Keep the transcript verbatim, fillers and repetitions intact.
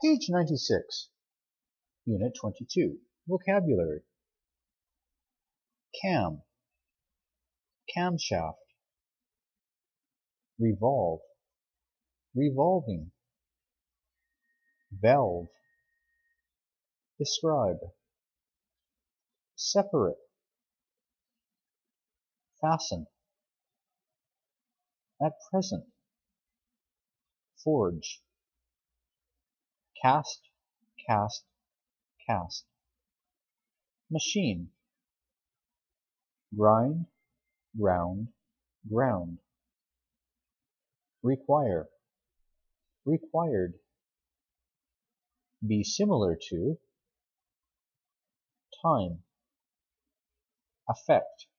Page ninety-six, Unit twenty-two, Vocabulary. Cam, camshaft. Revolve, revolving. Valve. Describe. Separate. Fasten. At present. Forge. Cast, cast, cast. Machine. Grind, ground, ground. Require, required. Be similar to. Time. Affect.